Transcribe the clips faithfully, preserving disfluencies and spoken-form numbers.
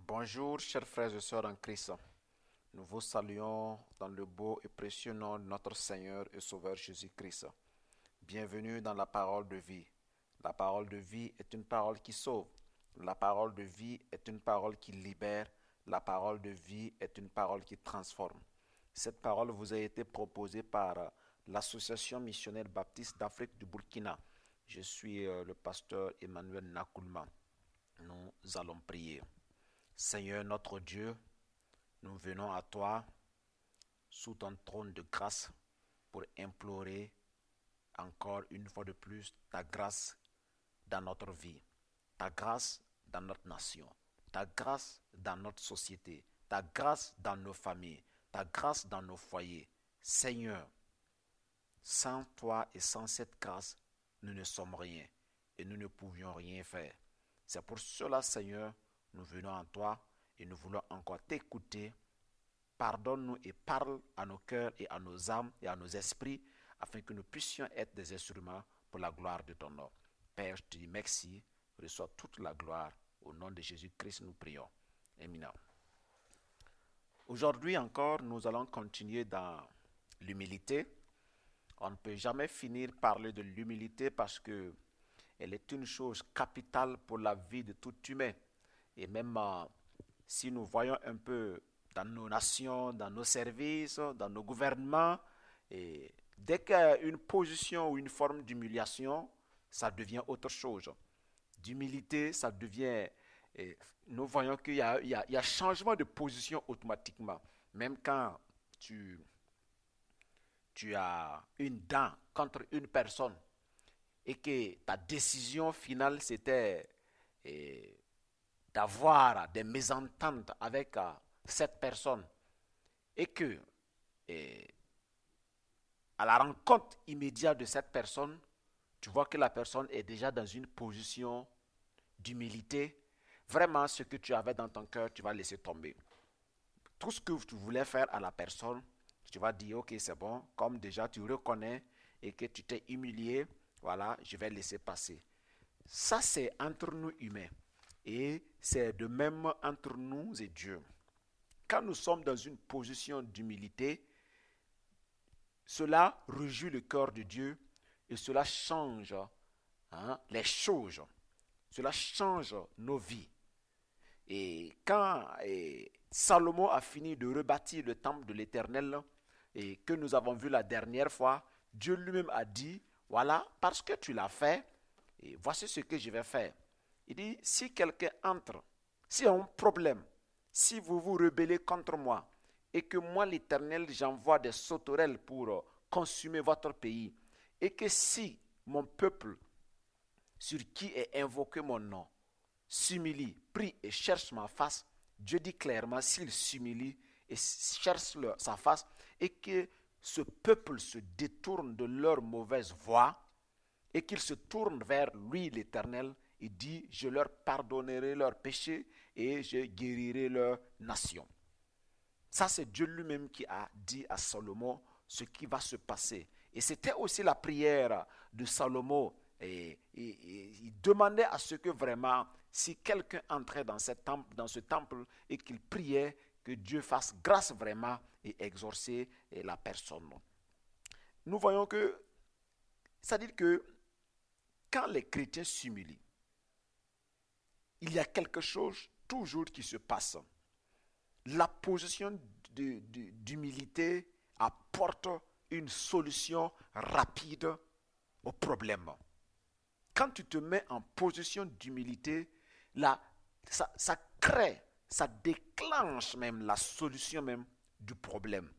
Bonjour, chers frères et sœurs en Christ. Nous vous saluons dans le beau et précieux nom de notre Seigneur et Sauveur Jésus-Christ. Bienvenue dans la parole de vie. La parole de vie est une parole qui sauve. La parole de vie est une parole qui libère. La parole de vie est une parole qui transforme. Cette parole vous a été proposée par l'Association missionnaire baptiste d'Afrique du Burkina. Je suis le pasteur Emmanuel Nakoulma. Nous allons prier. Seigneur notre Dieu, nous venons à toi sous ton trône de grâce pour implorer encore une fois de plus ta grâce dans notre vie, ta grâce dans notre nation, ta grâce dans notre société, ta grâce dans nos familles, ta grâce dans nos foyers. Seigneur, sans toi et sans cette grâce, nous ne sommes rien et nous ne pouvions rien faire. C'est pour cela, Seigneur, nous venons à toi et nous voulons encore t'écouter. Pardonne-nous et parle à nos cœurs et à nos âmes et à nos esprits afin que nous puissions être des instruments pour la gloire de ton nom. Père, je te dis merci. Reçois toute la gloire. Au nom de Jésus-Christ, nous prions. Amen. Aujourd'hui encore, nous allons continuer dans l'humilité. On ne peut jamais finir par parler de l'humilité parce que elle est une chose capitale pour la vie de tout humain. Et même euh, si nous voyons un peu dans nos nations, dans nos services, dans nos gouvernements, et dès qu'il y a une position ou une forme d'humiliation, ça devient autre chose. D'humilité, ça devient... Et nous voyons qu'il y a, il y a, il y a changement de position automatiquement. Même quand tu, tu as une dent contre une personne et que ta décision finale, c'était... Et, d'avoir des mésententes avec euh, cette personne et que et, à la rencontre immédiate de cette personne, tu vois que la personne est déjà dans une position d'humilité. Vraiment, ce que tu avais dans ton cœur, tu vas laisser tomber. Tout ce que tu voulais faire à la personne, tu vas dire, ok, c'est bon, comme déjà tu reconnais et que tu t'es humilié, voilà, je vais laisser passer. Ça, c'est entre nous humains. Et c'est de même entre nous et Dieu. Quand nous sommes dans une position d'humilité, cela réjouit le cœur de Dieu et cela change hein, les choses. Cela change nos vies. Et quand et Salomon a fini de rebâtir le temple de l'Éternel et que nous avons vu la dernière fois, Dieu lui-même a dit, voilà, parce que tu l'as fait, et voici ce que je vais faire. Il dit, si quelqu'un entre, s'il y a un problème, si vous vous rebellez contre moi, et que moi l'Éternel, j'envoie des sauterelles pour consumer votre pays, et que si mon peuple, sur qui est invoqué mon nom, s'humilie, prie et cherche ma face, Dieu dit clairement, s'il s'humilie et cherche leur, sa face, et que ce peuple se détourne de leur mauvaise voie, et qu'ils se tournent vers lui l'Éternel, il dit, je leur pardonnerai leurs péchés et je guérirai leur nation. Ça, c'est Dieu lui-même qui a dit à Salomon ce qui va se passer. Et c'était aussi la prière de Salomon. Et, et, et il demandait à ce que vraiment, si quelqu'un entrait dans, cette temple, dans ce temple et qu'il priait, que Dieu fasse grâce vraiment et exorcer la personne. Nous voyons que, c'est-à-dire que quand les chrétiens s'humilient, il y a quelque chose toujours qui se passe. La position de, de, d'humilité apporte une solution rapide au problème. Quand tu te mets en position d'humilité, là, ça, ça crée, ça déclenche même la solution même du problème.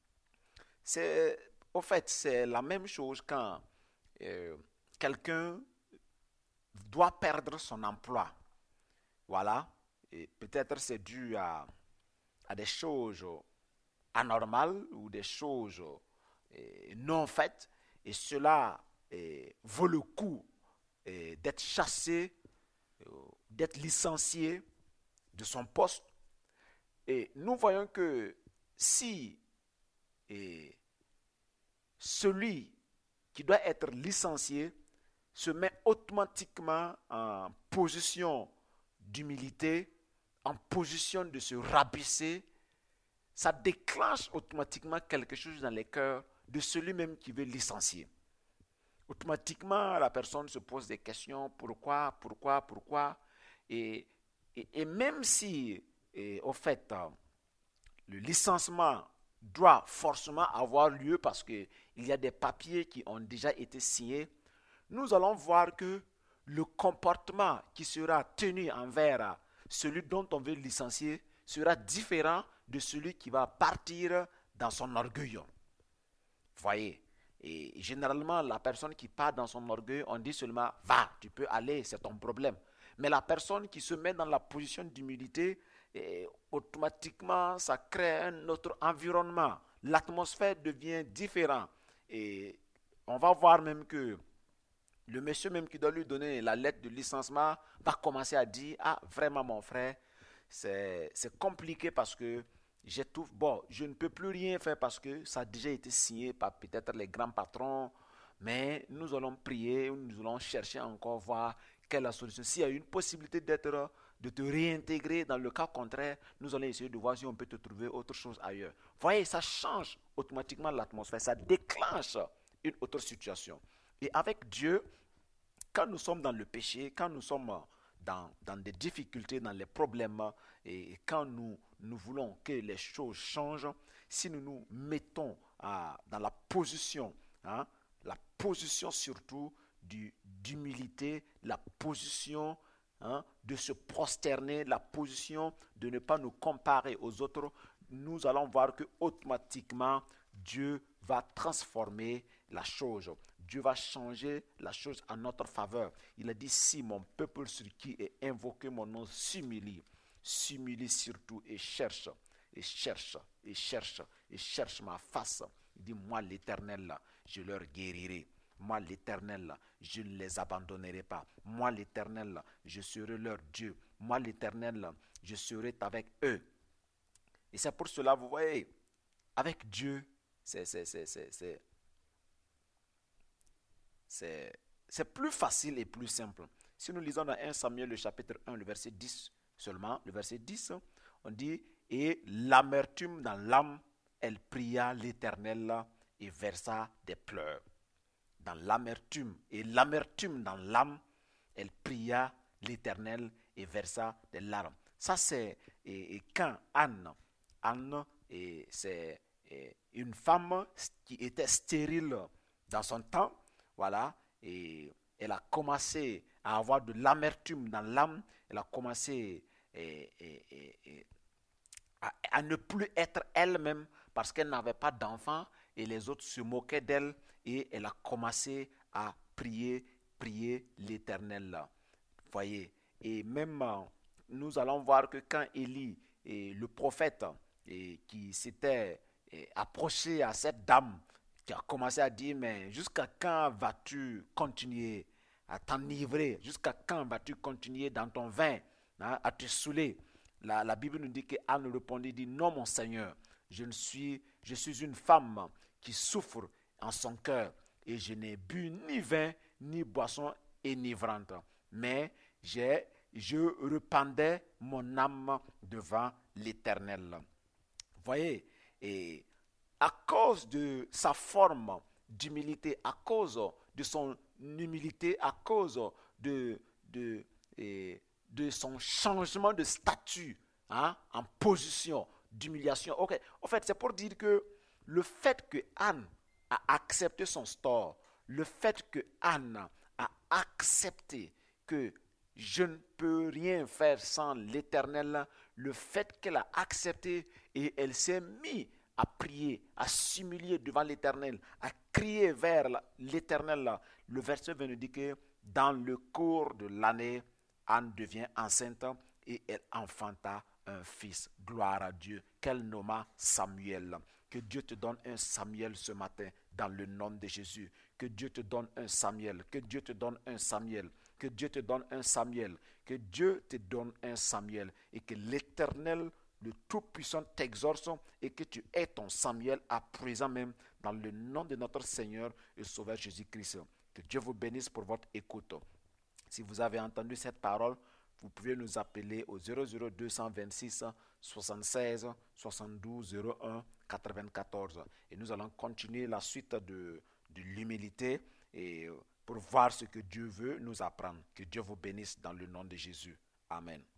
C'est, au fait, c'est la même chose quand euh, quelqu'un doit perdre son emploi. Voilà, et peut-être c'est dû à, à des choses anormales ou des choses eh, non faites, et cela eh, vaut le coup eh, d'être chassé, eh, d'être licencié de son poste. Et nous voyons que si eh, celui qui doit être licencié se met automatiquement en position d'humilité, en position de se rabaisser, ça déclenche automatiquement quelque chose dans les cœurs de celui même qui veut licencier. Automatiquement, la personne se pose des questions, pourquoi, pourquoi, pourquoi. Et, et, et même si, et, au fait, le licenciement doit forcément avoir lieu parce qu'il y a des papiers qui ont déjà été signés, nous allons voir que le comportement qui sera tenu envers celui dont on veut licencier sera différent de celui qui va partir dans son orgueil. Voyez, et généralement, la personne qui part dans son orgueil, on dit seulement, va, tu peux aller, c'est ton problème. Mais la personne qui se met dans la position d'humilité, et automatiquement, ça crée un autre environnement. L'atmosphère devient différente. Et on va voir même que le monsieur même qui doit lui donner la lettre de licenciement va commencer à dire, ah, vraiment mon frère, c'est, c'est compliqué parce que j'ai tout, bon, je ne peux plus rien faire parce que ça a déjà été signé par peut-être les grands patrons, mais nous allons prier, nous allons chercher encore voir quelle est la solution. S'il y a une possibilité d'être, de te réintégrer, dans le cas contraire, nous allons essayer de voir si on peut te trouver autre chose ailleurs. Voyez, ça change automatiquement l'atmosphère, ça déclenche une autre situation. Et avec Dieu, quand nous sommes dans le péché, quand nous sommes dans, dans des difficultés, dans les problèmes, et quand nous, nous voulons que les choses changent, si nous nous mettons à, dans la position, hein, la position surtout du, d'humilité, la position hein, de se prosterner, la position de ne pas nous comparer aux autres, nous allons voir que automatiquement Dieu va transformer la chose. Dieu va changer la chose en notre faveur. Il a dit, si mon peuple sur qui est invoqué mon nom s'humilie, s'humilie surtout et cherche, et cherche, et cherche, et cherche ma face. Il dit, moi l'Éternel, je leur guérirai. Moi l'Éternel, je ne les abandonnerai pas. Moi l'Éternel, je serai leur Dieu. Moi l'Éternel, je serai avec eux. Et c'est pour cela, vous voyez, avec Dieu, c'est, c'est, c'est, c'est, c'est C'est, c'est plus facile et plus simple. Si nous lisons dans premier Samuel, le chapitre un, le verset dix seulement, le verset dix, on dit, et l'amertume dans l'âme, elle pria l'Éternel et versa des pleurs. Dans l'amertume, et l'amertume dans l'âme, elle pria l'Éternel et versa des larmes. Ça, c'est et, et quand Anne, Anne et c'est et une femme qui était stérile dans son temps, voilà, et elle a commencé à avoir de l'amertume dans l'âme, elle a commencé et, et, et, et, à, à ne plus être elle-même parce qu'elle n'avait pas d'enfant et les autres se moquaient d'elle et elle a commencé à prier, prier l'Éternel. Voyez, et même nous allons voir que quand Élie, et le prophète, et qui s'était et, approché à cette dame, qui a commencé à dire, mais jusqu'à quand vas-tu continuer à t'enivrer? Jusqu'à quand vas-tu continuer dans ton vin, hein, à te saouler? La, la Bible nous dit qu'Anne répondit, dit, non mon Seigneur, je, ne suis, je suis une femme qui souffre en son cœur et je n'ai bu ni vin ni boisson enivrante, mais j'ai, je répandais mon âme devant l'Éternel. Voyez, et à cause de sa forme d'humilité, à cause de son humilité, à cause de, de, de, de son changement de statut, hein, en position d'humiliation. Okay. En fait, c'est pour dire que le fait que Anne a accepté son sort, le fait que Anne a accepté que je ne peux rien faire sans l'Éternel, le fait qu'elle a accepté et elle s'est mise à prier, à s'humilier devant l'Éternel, à crier vers l'Éternel. Le verset veut nous dire que dans le cours de l'année, Anne devient enceinte et elle enfanta un fils. Gloire à Dieu, qu'elle nomma Samuel. Que Dieu te donne un Samuel ce matin dans le nom de Jésus. Que Dieu te donne un Samuel. Que Dieu te donne un Samuel. Que Dieu te donne un Samuel. Que Dieu te donne un Samuel. Et que l'Éternel, le Tout-Puissant, t'exorce et que tu aies ton Samuel à présent même dans le nom de notre Seigneur et Sauveur Jésus-Christ. Que Dieu vous bénisse pour votre écoute. Si vous avez entendu cette parole, vous pouvez nous appeler au zéro zéro deux cent vingt-six soixante-seize soixante-douze zéro un quatre-vingt-quatorze. Et nous allons continuer la suite de, de l'humilité et pour voir ce que Dieu veut nous apprendre. Que Dieu vous bénisse dans le nom de Jésus. Amen.